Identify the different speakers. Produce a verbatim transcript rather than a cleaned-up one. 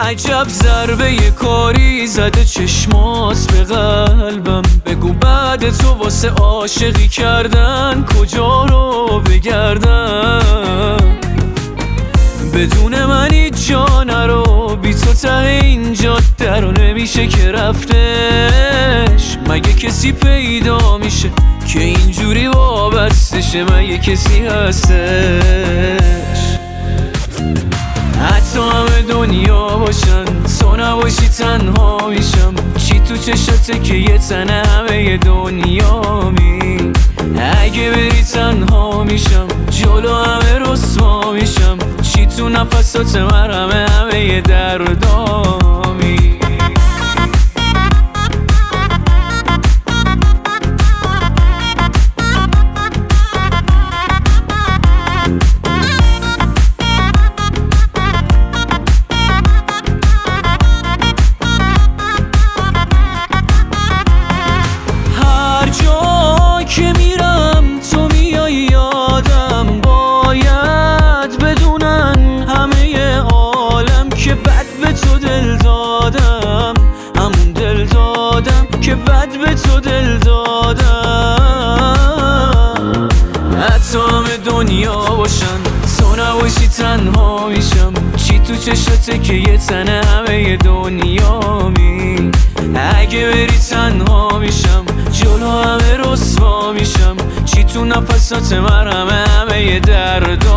Speaker 1: عجب ضربه یه کاری زده چشمات به قلبم. بگو بعد تو واسه عاشقی کردن کجا رو بگردم؟ بدون من هیچ جا نرو، بی تو ته این جاده رو نمیشه که رفتش. مگه کسی پیدا میشه که اینجوری وابستشه؟ مگه کسی هستش؟ حتی همه دنیا باشن تو نباشی تنها میشم. چی تو چشته که یه تنه همه دنیا می؟ اگه بری تنها میشم جلو همه رسوا میشم. چی تو نفسات من همه همه دردامی؟ که میرم تو میای یادم، باید بدونن همه عالم که بد به تو دل دادم. همون دل دادم که بد به تو دل دادم. حتی همه دنیا باشن تو نباشی تنها میشم. چی تو چشته که یه تنه همه دنیا می؟ اگه بری تنها میشم جلو همه رسوا میشم. چی تو نفسات من همه همه درد